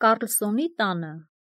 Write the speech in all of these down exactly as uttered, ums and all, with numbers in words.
Կառլսոնի տանը։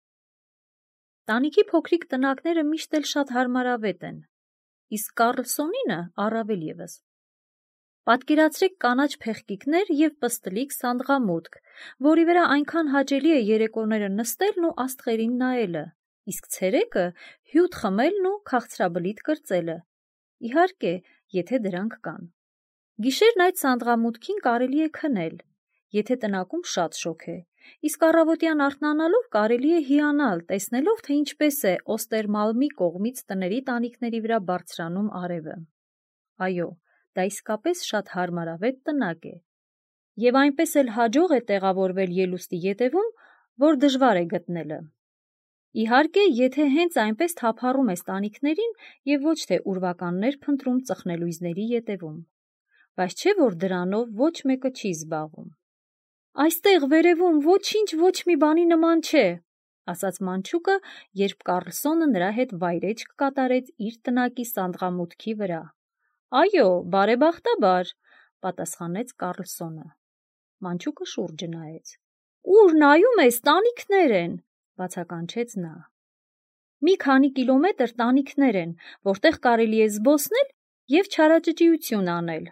Տանիքի փոքրիկ տնակները միշտ էլ շատ հարմարավետ են, իսկ Կառլսոնինը առավել ևս։ Պատկերացրեք կանաչ փեղկիկներ և պստլիկ սանդղամուտք, որի վրա այնքան հաճելի է երեկոները նստելն ու աստղերին նայելը, իսկ ցերեկը հյութ խմելն ու քաղցրաբլիթ կրծելը, իհարկե, եթե դրանք կան։ Գիշերն այդ սանդղամուտքին կարելի է քնել, եթե տնակում շատ շոգ է, իսկ առավոտյան արթնանալով կարելի է հիանալ, տեսնելով, թե ինչպես է Օստերմալմի կողմից տների տանիքների վրա բարձրանում արևը։ Այո, դա իսկապես շատ հարմարավետ տնակ է, և այնպես էլ հաջող է տեղավորվել ելուստի ետևում, որ դժվար է գտնելը։ Իհարկե, եթե հենց այնպես թափառում ես տանիքներին և ոչ թե ուրվականներ փնտրում ծխնելույզների ետևում, բայց չէ, որ դրանով ոչ մեկը չի զբաղվում։ «Այստեղ վերևում ոչինչ ոչ մի բանի նման չէ», ասաց մանչուկը, երբ Կառլսոնը նրա հետ վայրէջք կատարեց իր տնակի սանդղամուտքի վրա։ «Այո, բարեբախտաբար», պատասխանեց Կառլսոնը։ Մանչուկը շուրջը նայեց։ «Ուր նայում ես, տանիքներ են», բացականչեց նա։ «Մի քանի կիլոմետր տանիքներ են, որտեղ կարելի է զբոսնել և չարաճճիություն անել»։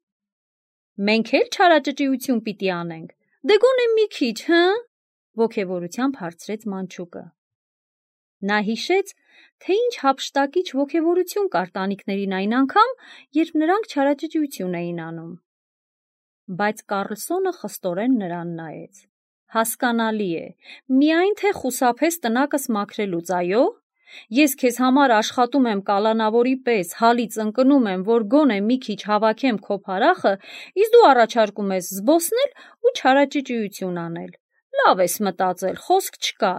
«Մենք էլ չարաճճիություն պիտի անենք, դե գոնե մի քիչ, հը՞, ոգևորությամբ հարցրեց մանչուկը։ Նա հիշեց, թե ինչ հափշտակիչ ոգևորություն կար տանիքներին այն անգամ, երբ նրանք չարաճճիություն էին անում։ Բայց Կառլսոնը խստորեն նրան նայեց։ «Հասկանալի է, միայն թե խուսափես տնակս մաքրելուց, այո՞։ Ես քեզ համար աշխատում եմ կալանավորի պես, հալից ընկնում եմ, որ գոնե մի քիչ հավաքեմ քո փարախը, իսկ դու առաջարկում ես զբոսնել ու չարաճճիություն անել։ Լավ ես մտածել, խոսք չկա»։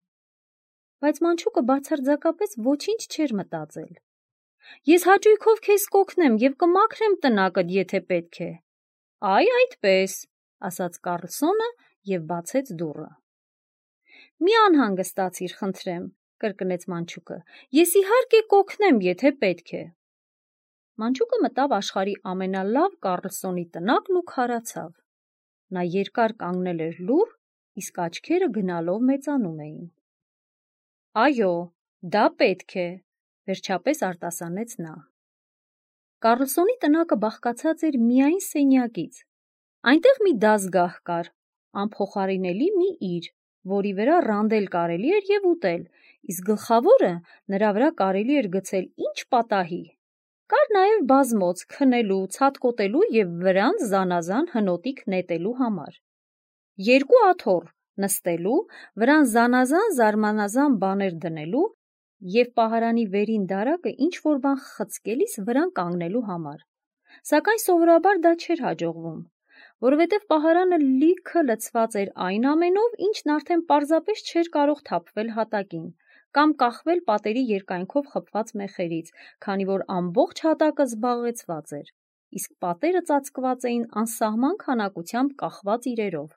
Բայց մանչուկը բացարձակապես ոչինչ չէր մտածել։ «Ես հաճույքով քեզ կօգնեմ և կմաքրեմ տնակդ, եթե պետք է»։ «Այ այդպես», ասաց Կառլսոնը և բացեց դուռը։ «Մի անհանգստացիր, խնդրեմ», կրկնեց մանչուկը, «ես իհարկե կօգնեմ, եթե պետք է»։ Մանչուկը մտավ աշխարհի ամենալավ Կառլսոնի տնակն ու քարացավ։ Նա երկար կանգնել էր լուռ, իսկ աչքերը գնալով մեծանում էին։ «Այո, դա պետք է», վերջապես արտասանեց նա։ Կառլսոնի տնակը բաղկացած էր միայն սենյակից։ Այնտեղ մի դասգահ կար, անփոխարինելի մի իր, որի վրա ռանդել կարելի էր և ուտել, իսկ գլխավորը նրա վրա կարելի էր գցել ինչ պատահի։ Կար նաև բազմոց քնելու, ցատկոտելու և վրան զանազան հնոտիկ նետելու համար։ Երկու աթոռ նստելու, վրան զանազան զարմանազան բաներ դնելու և պահարանի վերին դարակը ինչ-որ բան խցկելիս վրան կանգնելու համար։ Սակայն սովորաբար դա չէր հաջողվում, որովհետև պահարանը լիքը լցված էր այն ամենով, ինչն արդեն պարզապես չէր կարող թափվել հատակին կամ կախվել պատերի երկայնքով խփված մեխերից, քանի որ ամբողջ հատակը զբաղեցված էր, իսկ պատերը ծածկված էին անսահման քանակությամբ կախված իրերով։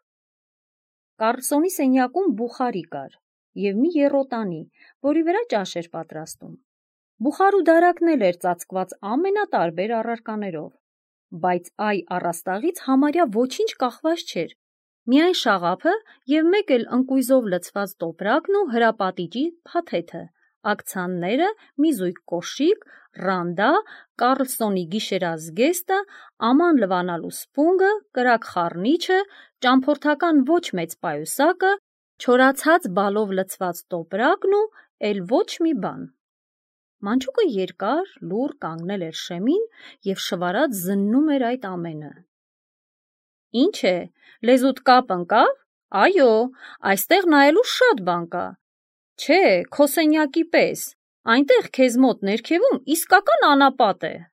Կառլսոնի սենյակում բուխարի կար և մի եռոտանի, որի վրա ճաշ էր պատրաստում։ Բուխարու դարակն էլ էր ծածկված ամենատարբեր առարկաներով, բայց այ առաստաղից համարյա ոչինչ կախված չէր, միայն շաղափը և մեկ էլ ընկույզով լցված տոպրակն ու հրապատիճի փաթեթը, աքցանները, մի զույգ կոշիկ, ռանդա, Կառլսոնի գիշերազգեստը, աման լվանալու սպունգը, կրակ խառնիչը, ճամփորդական ոչ մեծ պայուսակը, չորացած բալով լցված տոպրակն ու էլ ոչ մի բան։ Մանչուկը երկար, լուռ կանգնել էր շեմին և շվարած զննում էր այդ ամենը։ «Ինչ է, լեզուդ կապ ընկա՞վ։ Այո, այստեղ նայելու շատ բան կա։ Չէ, քո սենյակի պես, այնտեղ քեզ մոտ ներքևում իսկական անապատ է»։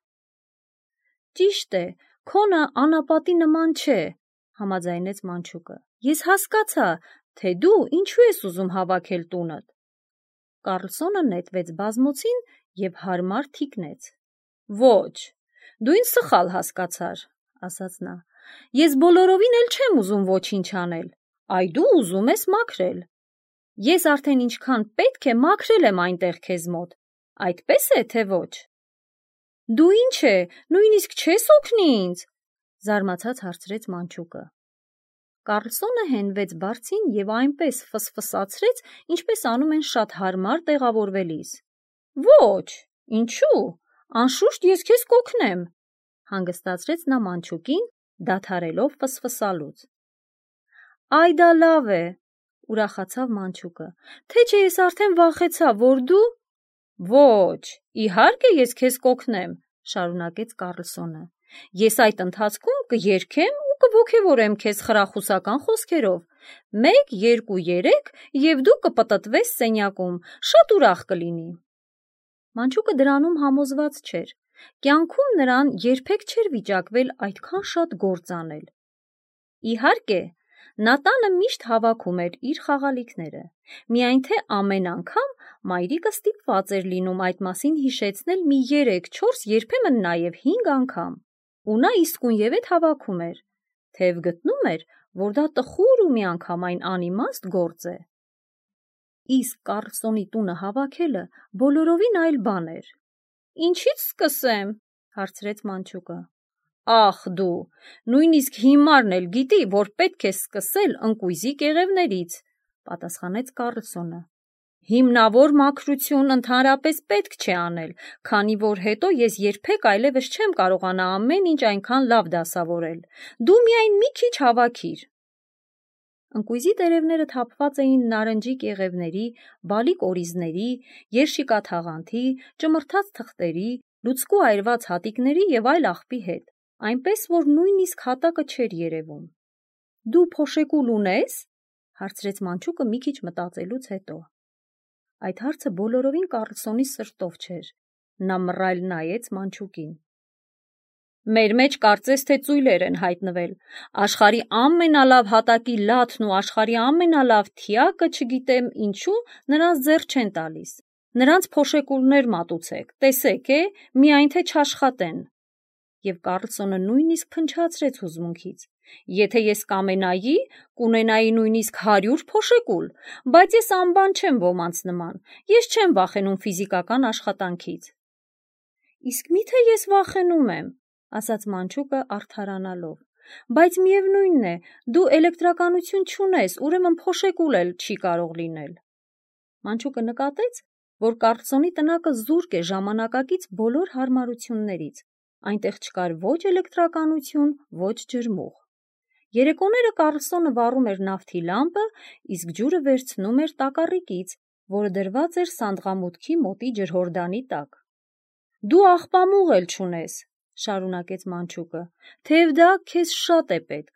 «Ճիշտ է, քոնը անապատի նման չէ», համաձայնեց մանչուկը։ «Ես հասկացա, թե դու ինչու ես ուզում հավաքել տունդ»։ Կառլսոնը նետվեց բազմոցին և հարմար թիկնեց։ «Ոչ, դու ինձ սխալ հասկացար», ասաց նա։ «Ես բոլորովին էլ չեմ ուզում ոչինչ անել, այ դու ուզում ես մաքրել։ Ես արդեն ինչքան պետք է մաքրել եմ այնտեղ քեզ մոտ, այդպես է, թե ոչ»։ «Դու ինչ է, նույնիսկ չես օգնի ինձ», զարմացած հարցրեց մանչուկը։ Կառլսոնը հենվեց բարձին և այնպես ֆսֆսացրեց, ինչպես անում են շատ հարմար տեղավորվելիս: Ոչ, ինչու, անշուշտ ես քեզ կօգնեմ, հանգստացրեց նա մանչուկին, դադարելով ֆսֆսալուց: Այ դա լավ է, ուրախացավ մանչուկը, թե չէ ես արդեն վախեցա, որ դու… Ոչ, իհարկե ես քեզ կօգնեմ, շարունակեց Կառլսոնը, ես այդ ընթացքում կերգեմ ու կոգևորեմ քեզ խրախուսական խոսքերով, մեկ, երկու, երեք և դու կպտտվես սենյակում, շատ ուրախ կլինի: Մանչուկը դրանում համոզված չէր, կյանքում նրան երբեք չէր վիճակվել այդքան շատ գործ անել: Իհարկե, նա տանը միշտ հավաքում էր իր խաղալիքները, միայն թե ամեն անգամ մայրիկը ստիպված էր լինում այդ մասին հիշեցնել մի երեք-չորս, երբեմն նաև հինգ անգամ, ու նա իսկույնևեթ հավաքում էր, թեև գտնում էր, որ դա տխուր ու միանգամայն անիմաստ գործ է: Իսկ Կառլսոնի տունը հավաքելը բոլորովին այլ բան էր: Ինչի՞ց սկսեմ, հարցրեց մանչուկը: Ախ դու, նույնիսկ հիմարն էլ գիտի, որ պետք է սկսել ընկույզի կեղևներից, պատասխանեց Կառլսոնը: Հիմնավոր մաքրություն ընդհանրապես պետք չէ անել, քանի որ հետո ես երբեք այլևս չեմ կարողանա ամեն ինչ այնքան լավ դասավորել, դու միայն մի քիչ հավաքիր: Ընկույզի տերևները թափված էին նարնջի կեղևների, բալիկ օրիզների, երշիկաթաղանթի, ճմրթած թղթերի, լուցկու այրված հատիկների և այլ աղբի հետ, այնպես որ նույնիսկ հատակը չէր երևում: Դու փոշեկուլ ունե՞ս, հարցրեց մանչուկը մի քիչ մտածելուց հետո: Այդ հարցը բոլորովին Կառլսոնի սրտով չէր, նա մռայլ նայեց մանչուկին: Մեր մեջ կարծես թե ծույլեր են հայտնվել, աշխարհի ամենալավ հատակի լաթն ու աշխարհի ամենալավ թիակը չգիտեմ ինչու նրանց ձեռ չեն տալիս: Նրանց փոշեկուլներ մատուցեք, տեսեք է, միայն թե չաշխատեն: Եվ Կառլսոնը նույնիսկ փնչացրեց հուզմունքից: Եթե ես կամենայի, կունենայի նույնիսկ հարյուր փոշեկուլ, բայց ես անբան չեմ ոմանց նման, ես չեմ վախենում ֆիզիկական աշխատանքից: Իսկ մի՞թե ես վախենում եմ, ասաց մանչուկը արդարանալով, բայց միևնույն է, դու էլեկտրականություն չունես, ուրեմն փոշեկուլ էլ չի կարող լինել: Մանչուկը նկատեց, որ Կառլսոնի տնակը զուրկ է ժամանակակից բոլոր հարմարություններից, այնտեղ չկար ոչ էլեկտրականություն, ոչ ջրմուղ: Երեկոները Կառլսոնը վառում էր նավթի լամպը, իսկ ջուրը վերցնում էր տակառիկից, որը դրված էր սանդղամուտքի մոտի ջրհորդանի տակ: Դու աղբամուղ էլ չունես, շարունակեց մանչուկը, թեև դա քեզ շատ է պետք: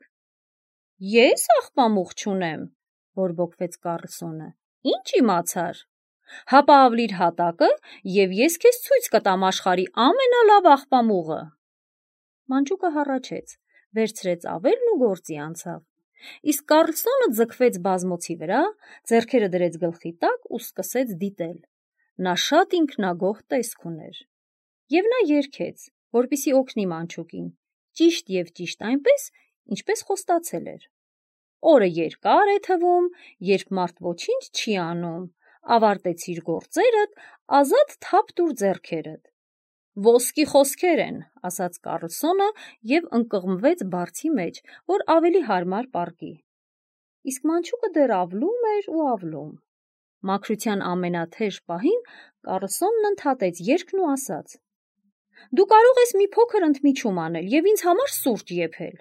Ե՞ս աղբամուղ չունեմ, բորբոքվեց Կառլսոնը, ի՞նչ իմացար: Հապա ավլիր հատակը և ես քեզ ցույց կտամ աշխարհի ամենալավ աղբամուղը: Մանչուկը հառաչեց, վերցրեց ավելն ու գործի անցավ: Իսկ Կառլսոնը ձգվեց բազմոցի վրա, ձեռքերը դրեց գլխի տակ ու սկսեց դիտել: Նա շատ ինքնագոհ տեսք ուներ: Եվ նա երգեց, որպեսզի օգնի մանչուկին, ճիշտ և ճիշտ այնպես, ինչպես խոստացել էր: Օրը երկար է թվում, երբ մարդ ոչինչ չի անում, ավարտեցիր գործերդ, ազատ թափ տուր ձեռքերդ: Ոսկի խոսքեր են, ասաց Կառլսոնը և ընկղմվեց բարձի մեջ, որ ավելի հարմար պառկի: Իսկ մանչուկը դեռ ավլում էր ու ավլում: Մաքրության ամենաթեժ պահին Կառլսոնն ընդհատեց երգն ու ասաց. Դու կարող ես մի փոքր ընդմիջում անել և ինձ համար սուրճ եփել: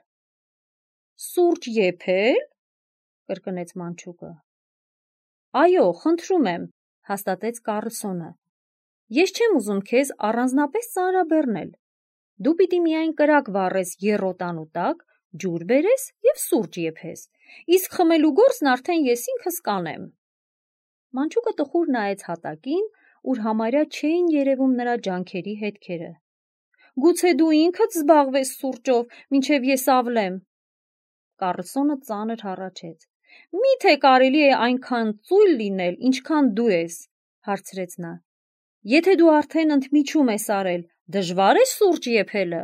Սուրճ եփե՞լ, կրկնեց մանչուկը: Այո, խնդրում եմ, հաստատեց Կառլսոնը, ես չեմ ուզում քեզ առանձնապես ծանրաբեռնել: Դու պիտի միայն կրակ վառես եռոտանու տակ, ջուր բերես և սուրճ եփես, իսկ խմելու գործն արդեն ես ինքս կանեմ: Մանչուկը տխուր նայեց հատակին, ուր համարյա չէին երևում նրա ջանքերի հետքերը: Գուցե դու ինքդ զբաղվես սուրճով, մինչև ես ավլեմ: Կառլսոնը ծանր հառաչեց: Մի՞թե կարելի է այնքան ծույլ լինել, ինչքան դու ես, հարցրեց նա: Եթե դու արդեն ընդմիջում ես արել, դժվա՞ր է սուրճ եփելը: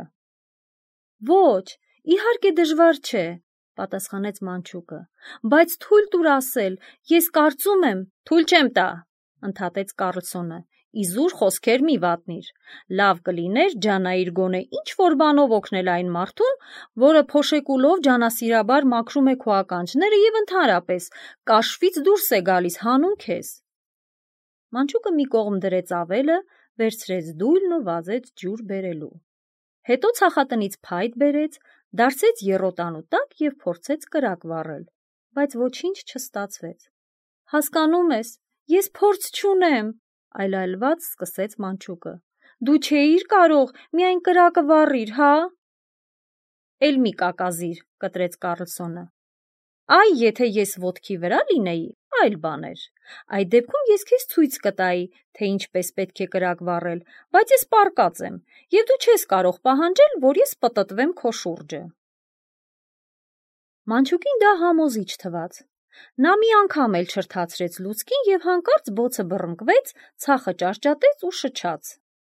Ոչ, իհարկե դժվար չէ, պատասխանեց մանչուկը, բայց թույլ տուր ասել, ես կարծում եմ… Թույլ չեմ տա, ընդհատեց Կառլսոնը, Իզուր խոսքեր մի վատնիր, լավ կլիներ ջանայիր գոնե ինչ-որ բանով օգնել այն մարդուն, որը փոշեկուլով ջանասիրաբար մաքրում է քո ականջները և ընդհանրապես կաշվից դուրս է գալիս հանուն քեզ։ Մանչուկը մի կողմ դրեց ավելը, վերցրեց դույլն ու վազեց ջուր բերելու։ Հետո ցախատնից փայտ բերեց, դարսեց եռոտանու տակ և փորձեց կրակ վառել, բայց ոչինչ չստացվեց։ Հասկանում ես, ես փորձ չունեմ, այլայլված սկսեց մանչուկը։ Դու չէիր կարող, միայն կրակը վառիր, հա։ Էլ մի կակազիր, կտրեց Կարլսոնը։ Այ եթե ես ոտքի վրա լինեի, այլ բան էր։ Այդ դեպքում ես քեզ ցույց կտայի, թե ինչպես պետք է կրակ վառել, բայց ես պառկած եմ, և դու չես կարող պահանջել, որ ես պտտվեմ քո շուրջը։ Մանչուկին դա համոզիչ թվաց։ Նա մի անգամ էլ չրթացրեց լուցկին և հանկարծ բոցը բռնկվեց, ցախը ճարճատեց ու շչաց։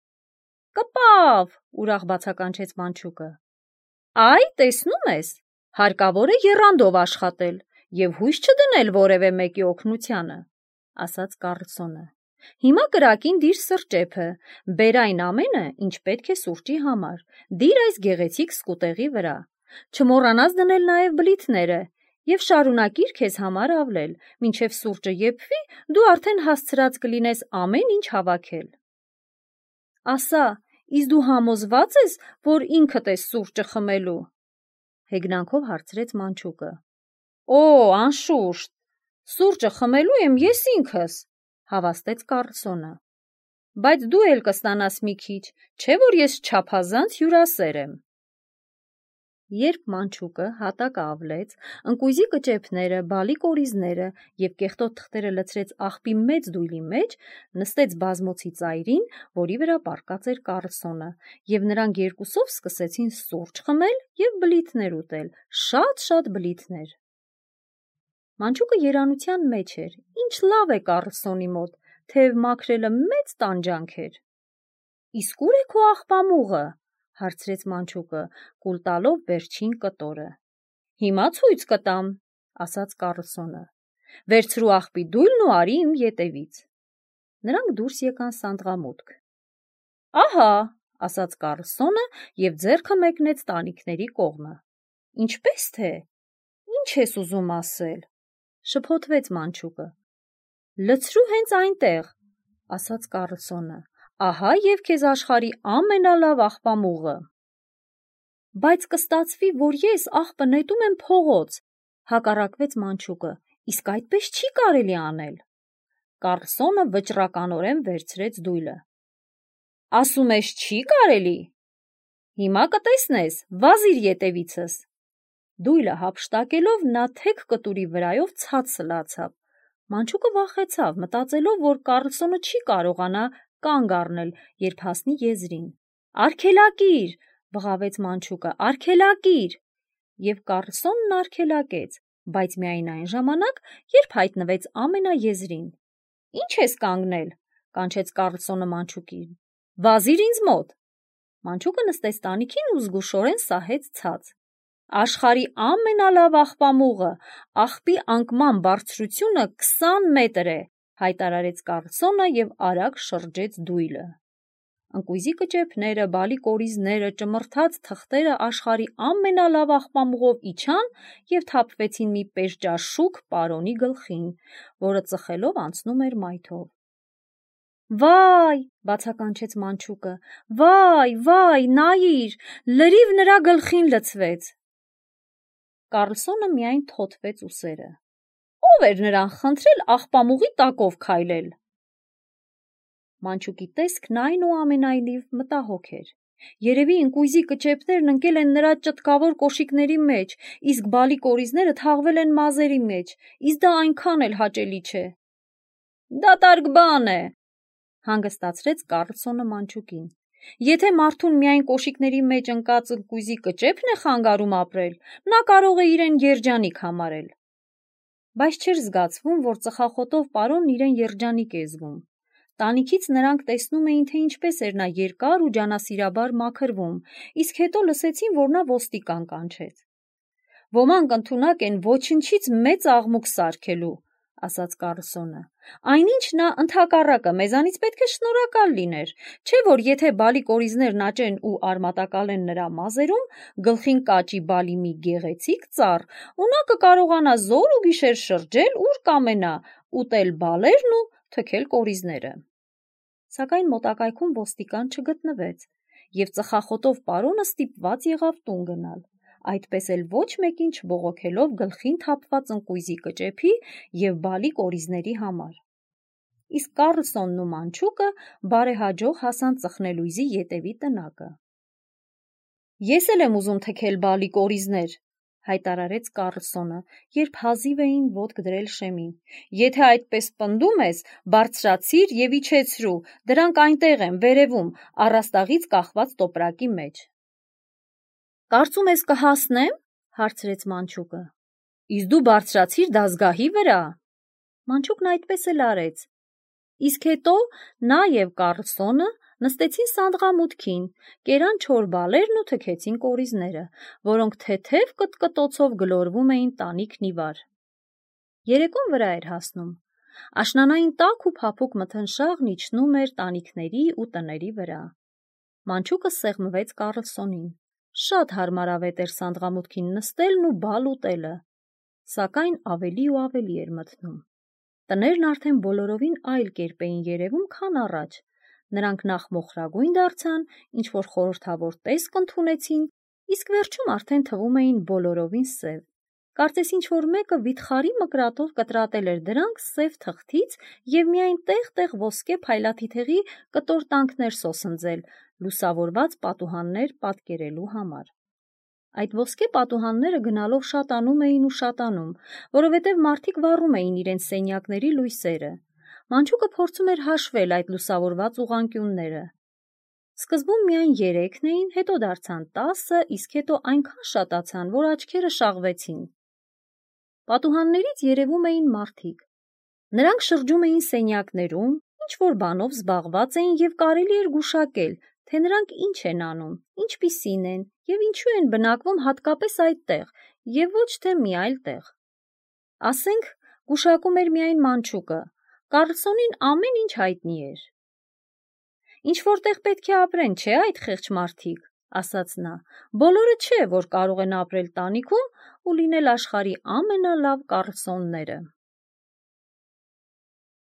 Կպավ, ուրախ բացականչեց մանչուկը։ Այ, տեսնում ես, հարկավոր է եռանդով աշխատել և հույս չդնել որևէ մեկի օգնությանը, ասաց Կարլսոնը։ Հիմա կրակին դիր սրճեփը, բեր այն ամենը, ինչ պետք է սուրճի համար, դիր այս գեղեցիկ սկուտեղի վրա, չմոռանաս դնել նաև բլիթները և շարունակիր քեզ համար ավլել, մինչև սուրճը եփվի, դու արդեն հասցրած կլինես ամեն ինչ հավաքել։ Ասա, իսկ դու համոզված ես, որ ինքդ ես սուրճը խմելու, հեգնանքով հարցրեց մանչուկը։ Օ, անշուշտ, սուրճը խմելու եմ ես ինքս, հավաստեց Կարլսոնը։ Բայց դու էլ կստանաս մի քիչ, չէ՞ որ ես չափազանց հյուրասեր եմ։ Երբ մանչուկը հատակը ավլեց, ընկույզի կճեպները, բալի կորիզները և կեղտոտ թղթերը լցրեց աղբի մեծ դույլի մեջ, նստեց բազմոցի ծայրին, որի վրա պառկած էր Կարլսոնը, և նրանք երկուսով սկսեցին սուրճ խմել և բլիթներ ուտել, շատ-շատ բլիթներ։ Մանչուկը երանության մեջ էր, ինչ լավ է Կարլսոնի մոտ, թեև մաքրելը մեծ տանջանք էր։ Իսկ ուր է քո աղբամուղը, հարցրեց մանչուկը, կուլ տալով վերջին կտորը։ Հիմա ցույց կտամ, ասաց Կարլսոնը։ Վերցրու աղբի դույլն ու արի իմ ետևից։ Նրանք դուրս եկան սանդղամուտք։ Ահա, ասաց Կարլսոնը և ձեռքը մեկնեց տանիքների կողմը։ Ինչպես թե։ Ինչ ես ուզում ասել, շփոթվեց մանչուկը։ Լցրու հենց այնտեղ, ասաց Կարլսոնը։ Ահա և քեզ աշխարհի ամենալավ աղբամուղը։ Բայց կստացվի, որ ես աղբը նետում եմ փողոց, հակառակվեց մանչուկը, իսկ այդպես չի կարելի անել։ Կարլսոնը վճռականորեն վերցրեց դույլը։ Ասում ես չի կարելի։ Հիմա կտեսնես, վազիր ետևիցս։ Դույլը հափշտակելով նա թեք կտուրի վրայով ցած սլացավ։ Մանչուկը վախեցավ, մտածելով, որ Կարլսոնը չի կարողանա կանգ առնել, երբ հասնի եզրին։ Արգելակիր, բղավեց մանչուկը, արգելակիր։ Եվ Կարլսոնն արգելակեց, բայց միայն այն ժամանակ, երբ հայտնվեց ամենաեզրին։ Ինչ ես կանգնել, կանչեց Կարլսոնը մանչուկին։ Վազիր ինձ մոտ։ Մանչուկը նստեց տանիքին ու զգուշորեն սահեց ցած։ Աշխարհի ամենալավ աղբամուղը, աղբի անկման բարձրությունը քսան մետր է, հայտարարեց Կարլսոնը և արագ շրջեց դույլը։ Ընկույզի կճեպները, բալի կորիզները, ճմրթած թղթերը աշխարհի ամենալավ աղբամուղով իջան և թափվեցին մի պերջաշուք պարոնի գլխին, որը ծխելով անցնում էր մայթով։ Վայ, բացականչեց մանչուկը, վայ, վայ, նայիր, լրիվ նրա գլխին լցվեց։ Կարլսոնը միայն թոթվեց ուսերը։ Ո՞վ էր նրան խնդրել աղբամուղի տակով քայլել։ Մանչուկի տեսքն այնուամենայնիվ մտահոգ էր։ Երևի ընկույզի կճեպներն ընկել են նրա ճտկավոր կոշիկների մեջ, իսկ բալի կորիզները թաղվել են մազերի մեջ, իսկ դա այնքան էլ հաճելի չէ։ Դատարկ բան է, հանգստացրեց Կարլսոնը մանչուկին։ Եթե մարդուն միայն կոշիկների մեջ ընկած ընկույզի կճեպն է խանգարում ապրել, նա կարող է իրեն երջանիկ համարել։ Բայց չէր զգացվում, որ ծխախոտով պարոնն իրեն երջանիկ է զգում։ Տանիքից նրանք տեսնում էին, թե ինչպես էր նա երկար ու ջանասիրաբար մաքրվում, իսկ հետո լսեցին, որ նա ոստիկան կանչեց։ Ոմանք ընդունակ են ոչնչից մեծ աղմուկ սարքելու, ասաց Կարլսոնը։ Այնինչ նա ընդհակառակը մեզանից պետք է շնորհակալ լիներ, չէ՞ որ եթե բալի կորիզներն աճեն ու արմատակալեն նրա մազերում, գլխին կաճի բալի մի գեղեցիկ ծառ, ու նա կկարողանա զոր ու գիշեր շրջել ուր կամենա, ուտել բալերն ու թքել կորիզները։ Սակայն մոտակայքում ոստիկան չգտնվեց, և ծխախոտով պարոնը ստիպված եղավ տուն գնալ, այդպես էլ ոչ մեկին չբողոքելով գլխին թափված ընկույզի կճեպի և բալի կորիզների համար։ Իսկ Կարլսոնն ու մանչուկը բարեհաջող հասան ծխնելույզի ետևի տնակը։ Ես էլ եմ ուզում թքել բալի կորիզներ, հայտարարեց Կարլսոնը, երբ հազիվ էին ոտք դրել Շեմին։ Եթե այդպես պնդում ես, բարձրացիր և իջեցրու, դրանք այնտեղ են, վերևում, առաստաղից կախված տոպրակի մեջ։ Կարծում ես կհասնեմ, հարցրեց մանչուկը։ Իսկ դու բարձրացիր դազգահի վրա։ Մանչուկն այդպես էլ արեց։ Իսկ հետո նա և Կարլսոնը նստեցին սանդղամուտքին, կերան չոր բալերն ու թքեցին կորիզները, որոնք թեթև կտկտոցով գլորվում էին տանիքն ի վար։ Երեկոն վրա էր հասնում։ Աշնանային տաք ու փափուկ մթնշաղն իջնում էր տանիքների ու տների վրա։ Մանչուկը սեղմվեց Կարլսոնին։ Շատ հարմարավետ էր սանդղամուտքին նստելն ու բալ ուտելը, սակայն ավելի ու ավելի էր մթնում։ Տներն արդեն բոլորովին այլ կերպ էին երևում, քան առաջ։ Նրանք նախ մոխրագույն դարձան, ինչ-որ խորհրդավոր տեսք ընդունեցին, իսկ վերջում արդեն թվում էին բոլորովին սև։ Կարծես ինչ-որ մեկը վիթխարի մկրատով կտրատել էր դրանք սև թղթից և միայն տեղ-տեղ ոսկե փայլաթիթեղի կտոր-տանքներ սոսնձել, լուսավորված պատուհաններ պատկերելու համար։ Այդ ոսկե պատուհանները գնալով շատանում էին ու շատանում, որովհետև մարդիկ վառում էին իրենց սենյակների լույսերը։ Մանչուկը փորձում էր հաշվել այդ լուսավորված ուղղանկյունները։ Սկզբում միայն երեքն էին, հետո դարձան տասը, իսկ հետո այնքան շատացան, որ աչքերը շաղվեցին։ Պատուհաններից երևում էին մարդիկ։ Նրանք շրջում էին սենյակներում, ինչ-որ բանով զբաղված էին և կարելի էր գուշակել, թե նրանք ինչ են անում, ինչպիսին են և ինչու են բնակվում հատկապես այդտեղ և ոչ թե մի այլ տեղ։ Ասենք, գուշակում էր միայն մանչուկը, Կարլսոնին ամեն ինչ հայտնի էր։ Ինչ-որ տեղ պետք է ապրեն, չէ՞ այդ խեղճ մարդիկ, ասաց նա, բոլորը չէ, որ կարող են ապրել տանիքում ու լինել աշխարհի ամենալավ Կարլսոնները։